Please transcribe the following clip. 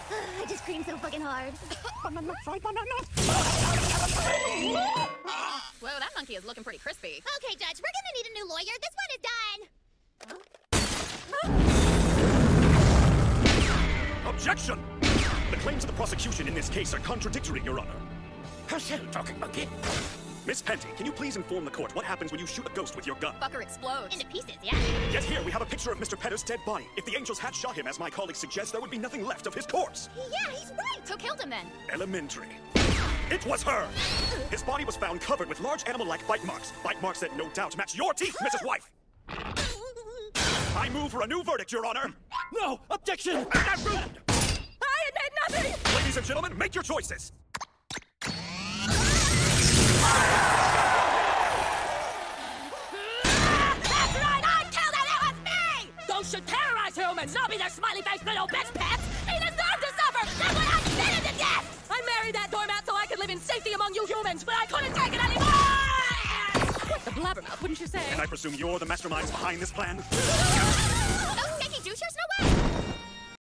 I just screamed so fucking hard. Banana, fried banana. Whoa, that monkey is looking pretty crispy. Okay, Judge, we're gonna need a new lawyer. This one is done. Objection! The claims of the prosecution in this case are contradictory, Your Honor. How so, talking monkey? Miss Penty, can you please inform the court what happens when you shoot a ghost with your gun? Fucker explodes. Into pieces, yeah? Yet here we have a picture of Mr. Petter's dead body. If the angels had shot him, as my colleague suggests, there would be nothing left of his corpse. Yeah, he's right. Who killed him then? Elementary. It was her! His body was found covered with large animal-like bite marks. Bite marks that no doubt match your teeth, Mrs. Wife! I move for a new verdict, Your Honor! No! Objection! I'm not rude! I admit nothing! Ladies and gentlemen, make your choices! That's right! I killed him! It was me! Those should terrorize humans, not be their smiley-faced little bitch pets! He deserved to suffer! That's what I did him to death! I married that doormat so I could live in safety among you humans, but I couldn't take it anymore! Quite the blabbermouth, wouldn't you say? And I presume you're the masterminds behind this plan?